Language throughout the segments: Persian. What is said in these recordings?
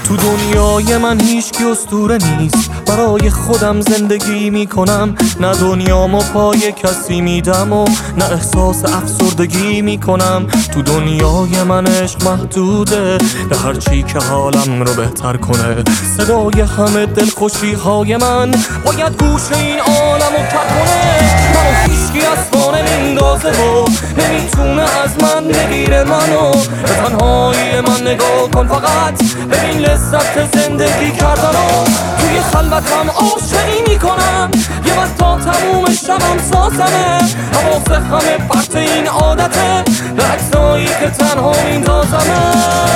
تو دنیای من هیچ کی اسطوره نیست، برای خودم زندگی میکنم. نه دنیامو پای کسی میدم و نه احساس افسردگی میکنم. تو دنیای من عشق محدوده به هرچی که حالم رو بهتر کنه. صدای همه دلخوشی های من باید گوش این عالم رو کر کنه. منو هیچکی از پا نمیندازه و نمیتونه از من بگیره منو. به تنهایی من نگاه کن فقط، ببین لذت زندگی کردنو. توی خلوتم عاشقی میکنم، یه وقت تا تموم شبم سازمه. حواس همه پرت این عادته، به عکسایی که تنها میندازمه.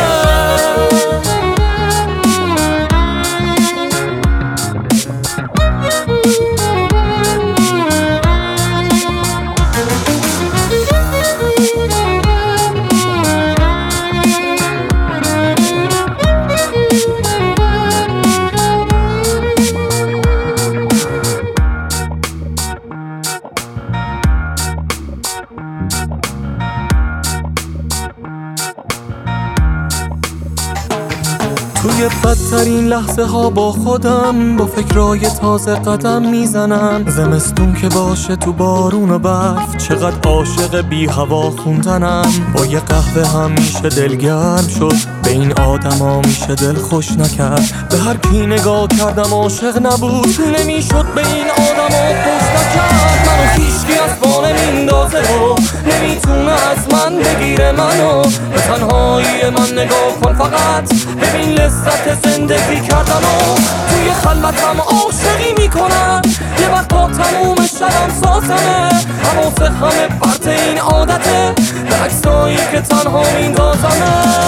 توی بدترین لحظه ها با خودم با فکرای تازه قدم میزنم. زمستون که باشه تو بارون و برف، چقدر عاشق بی هوا خوندنم. با یه قهوه هم میشه دلگرم شد، به این آدما میشه دل خوش نکرد. به هر کی نگاه کردم عاشق نبود، نمیشد به این آدما خوش نکرد. منو هیچکی از پا نمیندازه و نمیتونه از من بگیره منو. به تنهایی من نگاه کن فقط، ببین لذت زندگی کردنو. توی خلوتم عاشقی میکنم، یه وقت تا تموم شبم سازمه. حواس همه پرت این عادته، به عکسایی که تنها میندازمه.